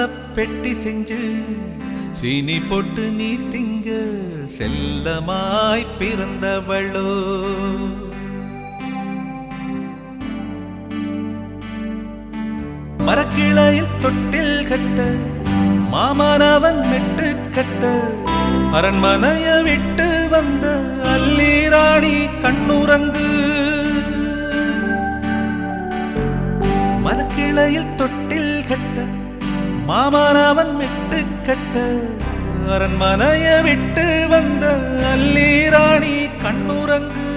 பெட்டி செஞ்சு சீனி போட்டு நீ திங்க செல்லமாய் பிறந்தவளோ. மரக்கிளையில் தொட்டில் கட்ட மாமனவன் மெட்டு கட்ட அரண்மனைய விட்டு வந்த அல்லிராணி கண்ணுறங்கு. மரக்கிளையில் தொட்டில் கட்ட மாமனவன் மெட்டு கட்ட அரண்மனைய விட்டு வந்த அல்லிராணி கண்ணுறங்கு.